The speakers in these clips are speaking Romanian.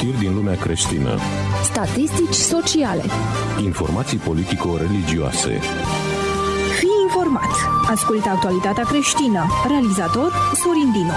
Știri din lumea creștină. Statistici sociale. Informații politico-religioase. Fii informat. Ascultă actualitatea creștină. Realizator Sorin Dinu.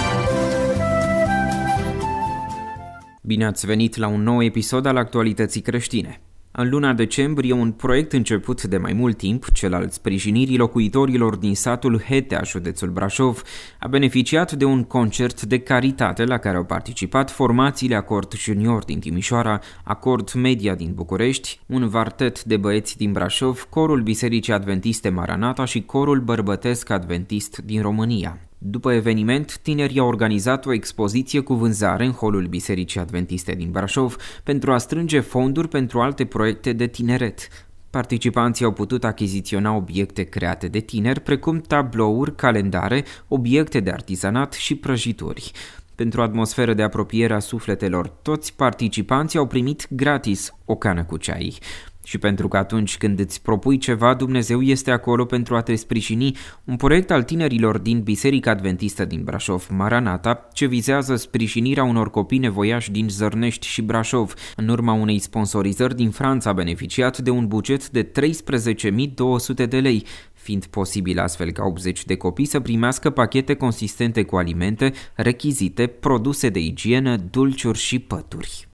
Bine ați venit la un nou episod al Actualității creștine. În luna decembrie, un proiect început de mai mult timp, cel al sprijinirii locuitorilor din satul Hetea, județul Brașov, a beneficiat de un concert de caritate la care au participat formațiile Acord Junior din Timișoara, Acord Media din București, un vartet de băieți din Brașov, corul Bisericii Adventiste Maranata și corul bărbătesc adventist din România. După eveniment, tinerii au organizat o expoziție cu vânzare în holul Bisericii Adventiste din Brașov pentru a strânge fonduri pentru alte proiecte de tineret. Participanții au putut achiziționa obiecte create de tineri, precum tablouri, calendare, obiecte de artizanat și prăjituri. Pentru atmosferă de apropiere a sufletelor, toți participanții au primit gratis o cană cu ceai. Și pentru că atunci când îți propui ceva, Dumnezeu este acolo pentru a te sprijini, un proiect al tinerilor din Biserica Adventistă din Brașov, Maranata, ce vizează sprijinirea unor copii nevoiași din Zărnești și Brașov, în urma unei sponsorizări din Franța, a beneficiat de un buget de 13.200 de lei, fiind posibil astfel ca 80 de copii să primească pachete consistente cu alimente, rechizite, produse de igienă, dulciuri și pături.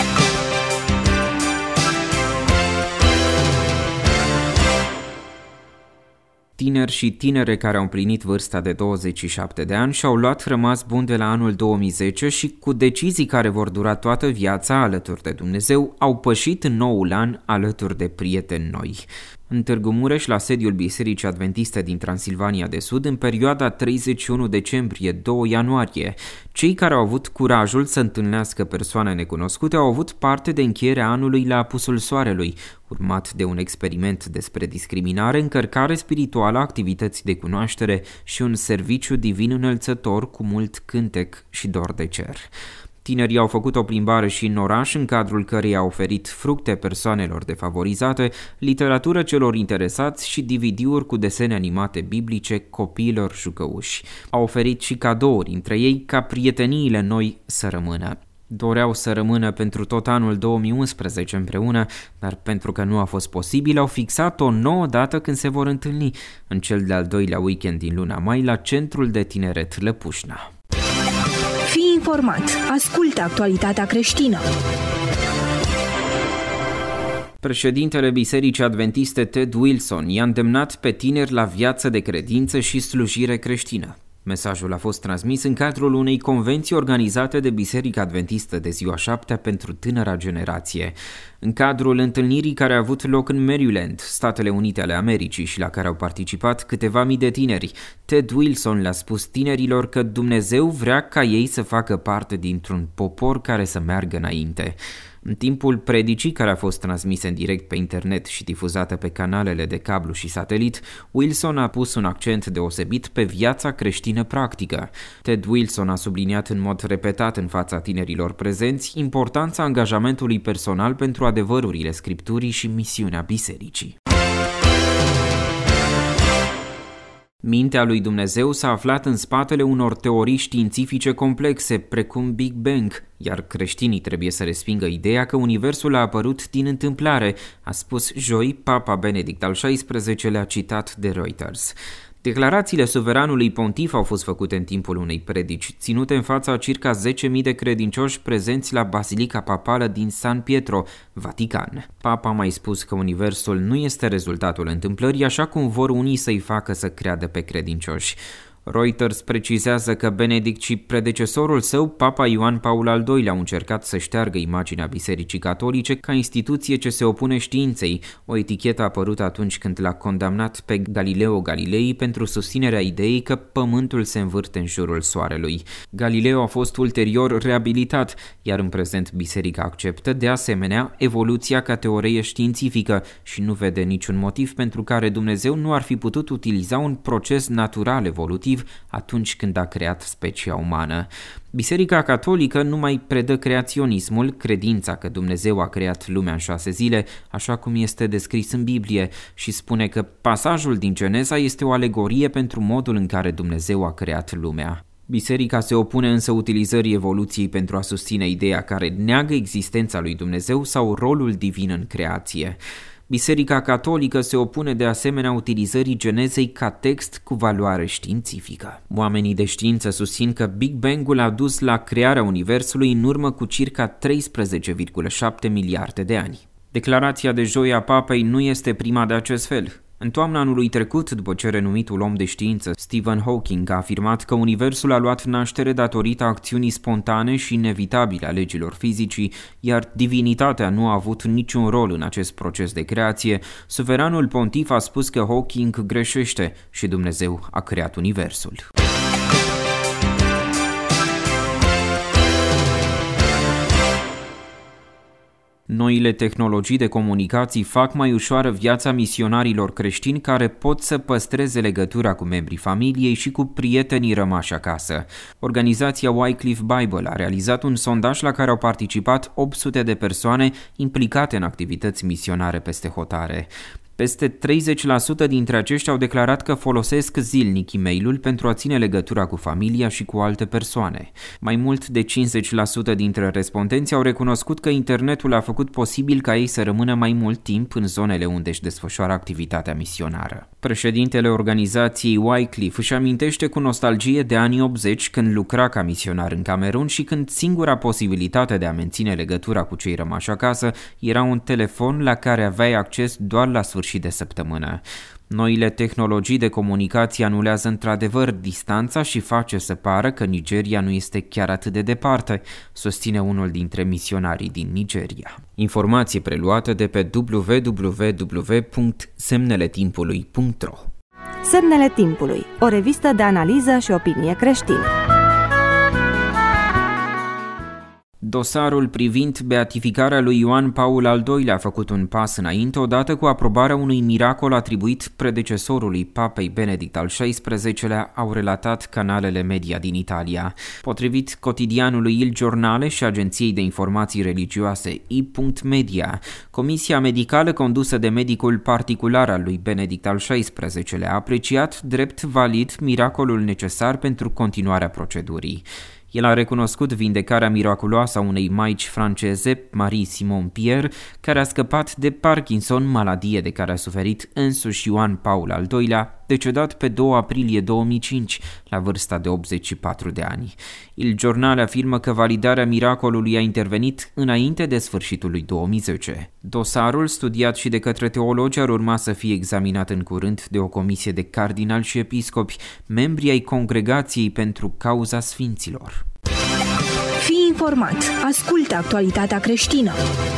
Tineri și tinere care au împlinit vârsta de 27 de ani și-au luat rămas bun de la anul 2010 și cu decizii care vor dura toată viața alături de Dumnezeu, au pășit în noul an alături de prieteni noi. În Târgu Mureș, la sediul Bisericii Adventiste din Transilvania de Sud, în perioada 31 decembrie-2 ianuarie, cei care au avut curajul să întâlnească persoane necunoscute au avut parte de încheierea anului la Apusul Soarelui, urmat de un experiment despre discriminare, încărcare spirituală, activități de cunoaștere și un serviciu divin înălțător cu mult cântec și dor de cer. Tinerii au făcut o plimbare și în oraș, în cadrul căreia au oferit fructe persoanelor defavorizate, literatură celor interesați și DVD-uri cu desene animate biblice copiilor jucăuși. Au oferit și cadouri între ei ca prieteniile noi să rămână. Doreau să rămână pentru tot anul 2011 împreună, dar pentru că nu a fost posibil, au fixat o nouă dată când se vor întâlni, în cel de-al doilea weekend din luna mai, la Centrul de Tineret Lăpușna. Fii informat. Ascultă actualitatea creștină. Președintele Bisericii Adventiste Ted Wilson i-a îndemnat pe tineri la viață de credință și slujire creștină. Mesajul a fost transmis în cadrul unei convenții organizate de Biserica Adventistă de ziua 7 pentru tânăra generație. În cadrul întâlnirii care a avut loc în Maryland, Statele Unite ale Americii, și la care au participat câteva mii de tineri, Ted Wilson le-a spus tinerilor că Dumnezeu vrea ca ei să facă parte dintr-un popor care să meargă înainte. În timpul predicii, care a fost transmisă în direct pe internet și difuzată pe canalele de cablu și satelit, Wilson a pus un accent deosebit pe viața creștină practică. Ted Wilson a subliniat în mod repetat în fața tinerilor prezenți importanța angajamentului personal pentru adevărurile Scripturii și misiunea bisericii. Mintea lui Dumnezeu s-a aflat în spatele unor teorii științifice complexe, precum Big Bang, iar creștinii trebuie să respingă ideea că universul a apărut din întâmplare, a spus joi Papa Benedict al XVI-lea, citat de Reuters. Declarațiile suveranului pontif au fost făcute în timpul unei predici ținute în fața a circa 10.000 de credincioși prezenți la Bazilica Papală din San Pietro, Vatican. Papa a mai spus că universul nu este rezultatul întâmplării, așa cum vor unii să-i facă să creadă pe credincioși. Reuters precizează că Benedict și predecesorul său, Papa Ioan Paul al II-lea, au încercat să șteargă imaginea Bisericii Catolice ca instituție ce se opune științei, o etichetă apărută atunci când l-a condamnat pe Galileo Galilei pentru susținerea ideii că Pământul se învârte în jurul Soarelui. Galileo a fost ulterior reabilitat, iar în prezent Biserica acceptă de asemenea evoluția ca teorie științifică și nu vede niciun motiv pentru care Dumnezeu nu ar fi putut utiliza un proces natural evolutiv atunci când a creat specia umană. Biserica Catolică nu mai predă creaționismul, credința că Dumnezeu a creat lumea în 6 zile, așa cum este descris în Biblie, și spune că pasajul din Geneza este o alegorie pentru modul în care Dumnezeu a creat lumea. Biserica se opune însă utilizării evoluției pentru a susține ideea care neagă existența lui Dumnezeu sau rolul divin în creație. Biserica Catolică se opune de asemenea utilizării Genezei ca text cu valoare științifică. Oamenii de știință susțin că Big Bang-ul a dus la crearea Universului în urmă cu circa 13,7 miliarde de ani. Declarația de joi a Papei nu este prima de acest fel. În toamna anului trecut, după ce renumitul om de știință Stephen Hawking a afirmat că Universul a luat naștere datorită acțiunii spontane și inevitabile a legilor fizicii, iar divinitatea nu a avut niciun rol în acest proces de creație, suveranul pontif a spus că Hawking greșește și Dumnezeu a creat Universul. Noile tehnologii de comunicații fac mai ușoară viața misionarilor creștini care pot să păstreze legătura cu membrii familiei și cu prietenii rămași acasă. Organizația Wycliffe Bible a realizat un sondaj la care au participat 800 de persoane implicate în activități misionare peste hotare. Peste 30% dintre aceștia au declarat că folosesc zilnic e-mailul pentru a ține legătura cu familia și cu alte persoane. Mai mult de 50% dintre respondenți au recunoscut că internetul a făcut posibil ca ei să rămână mai mult timp în zonele unde își desfășoară activitatea misionară. Președintele organizației Wycliffe își amintește cu nostalgie de anii 80 când lucra ca misionar în Camerun și când singura posibilitate de a menține legătura cu cei rămași acasă era un telefon la care aveai acces doar la sfârșit de săptămână. Noile tehnologii de comunicație anulează într-adevăr distanța și face să pară că Nigeria nu este chiar atât de departe, susține unul dintre misionarii din Nigeria. Informație preluată de pe www.semneletimpului.ro. Semnele timpului, o revistă de analiză și opinie creștină. Dosarul privind beatificarea lui Ioan Paul al II-lea a făcut un pas înainte odată cu aprobarea unui miracol atribuit predecesorului Papei Benedict al XVI-lea, au relatat canalele media din Italia. Potrivit cotidianului Il Giornale și agenției de informații religioase I.Media, comisia medicală condusă de medicul particular al lui Benedict al XVI-lea a apreciat drept valid miracolul necesar pentru continuarea procedurii. El a recunoscut vindecarea miraculoasă a unei maici franceze, Marie Simon Pierre, care a scăpat de Parkinson, maladie de care a suferit însuși Ioan Paul al II-lea, decedat pe 2 aprilie 2005, la vârsta de 84 de ani. Il Giornale afirmă că validarea miracolului a intervenit înainte de sfârșitul lui 2010. Dosarul, studiat și de către teologi, ar urma să fie examinat în curând de o comisie de cardinali și episcopi, membri ai Congregației pentru Cauza Sfinților. Fii informat. Ascultă actualitatea creștină.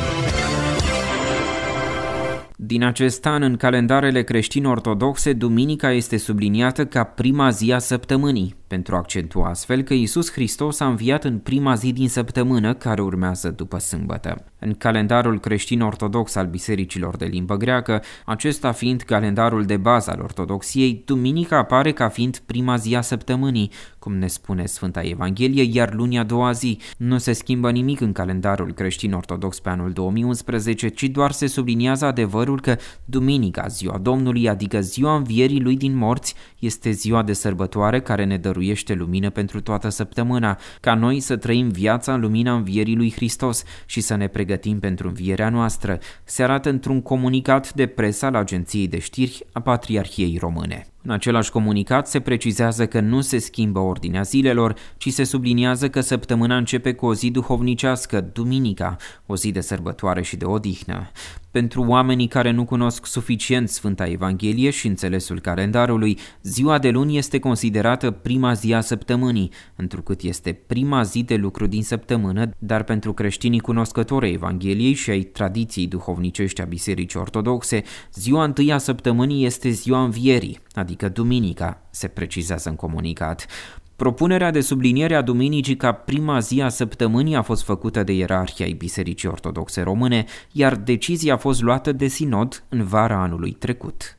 Din acest an, în calendarele creștin-ortodoxe, duminica este subliniată ca prima zi a săptămânii, pentru a accentua astfel că Iisus Hristos a înviat în prima zi din săptămână care urmează după sâmbătă. În calendarul creștin-ortodox al bisericilor de limbă greacă, acesta fiind calendarul de bază al ortodoxiei, duminica apare ca fiind prima zi a săptămânii, cum ne spune Sfânta Evanghelie, iar luni a doua zi. Nu se schimbă nimic în calendarul creștin-ortodox pe anul 2011, ci doar se subliniază adevărul că duminica, ziua Domnului, adică ziua învierii lui din morți, este ziua de sărbătoare care ne dăruiește lumină pentru toată săptămâna, ca noi să trăim viața în lumina învierii lui Hristos și să ne pregătim pentru învierea noastră, se arată într-un comunicat de presă al Agenției de Știri a Patriarhiei Române. În același comunicat se precizează că nu se schimbă ordinea zilelor, ci se subliniază că săptămâna începe cu o zi duhovnicească, duminica, o zi de sărbătoare și de odihnă. Pentru oamenii care nu cunosc suficient Sfânta Evanghelie și înțelesul calendarului, ziua de luni este considerată prima zi a săptămânii, întrucât este prima zi de lucru din săptămână, dar pentru creștinii cunoscători ai Evangheliei și ai tradiției duhovnicești a Bisericii Ortodoxe, ziua întâi a săptămânii este ziua învierii, adică duminica, se precizează în comunicat. Propunerea de subliniere a duminicii ca prima zi a săptămânii a fost făcută de ierarhia ai Bisericii Ortodoxe Române, iar decizia a fost luată de sinod în vara anului trecut.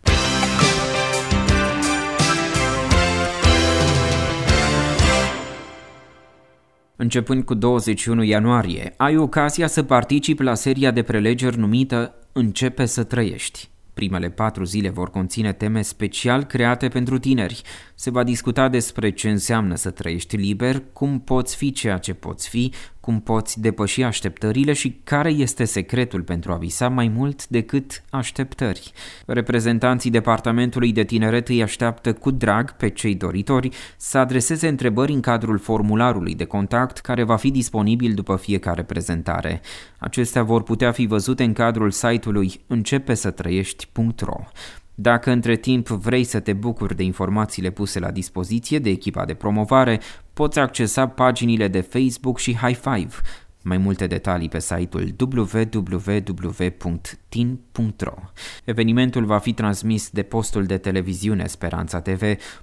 Începând cu 21 ianuarie, ai ocazia să participi la seria de prelegeri numită Începe să trăiești. Primele 4 zile vor conține teme special create pentru tineri. Se va discuta despre ce înseamnă să trăiești liber, cum poți fi ceea ce poți fi, cum poți depăși așteptările și care este secretul pentru a visa mai mult decât așteptări. Reprezentanții Departamentului de Tineret îi așteaptă cu drag pe cei doritori să adreseze întrebări în cadrul formularului de contact care va fi disponibil după fiecare prezentare. Acestea vor putea fi văzute în cadrul site-ului începesatrăiești.ro. Dacă între timp vrei să te bucuri de informațiile puse la dispoziție de echipa de promovare, poți accesa paginile de Facebook și High Five. Mai multe detalii pe site-ul www.tin.ro. Evenimentul va fi transmis de postul de televiziune Speranța TV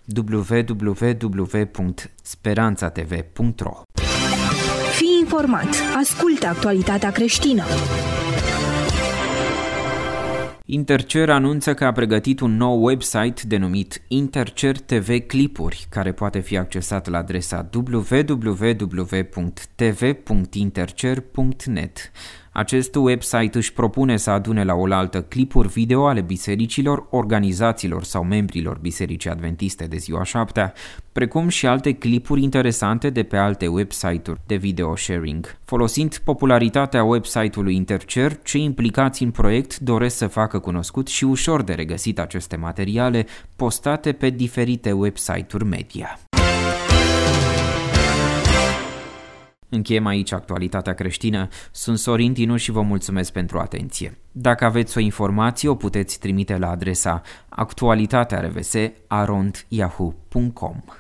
www.speranțatv.ro. Fii informat. Ascultă actualitatea creștină. Intercer anunță că a pregătit un nou website denumit Intercer TV Clipuri, care poate fi accesat la adresa www.tv.intercer.net. Acest website își propune să adune la oaltă clipuri video ale bisericilor, organizațiilor sau membrilor Bisericii Adventiste de Ziua Șaptea, precum și alte clipuri interesante de pe alte website-uri de video sharing. Folosind popularitatea website-ului Intercer, cei implicați în proiect doresc să facă cunoscut și ușor de regăsit aceste materiale postate pe diferite website-uri media. Încheiem aici actualitatea creștină. Sunt Sorin Tinu și vă mulțumesc pentru atenție. Dacă aveți o informație, o puteți trimite la adresa actualitatea@rvs@yahoo.com.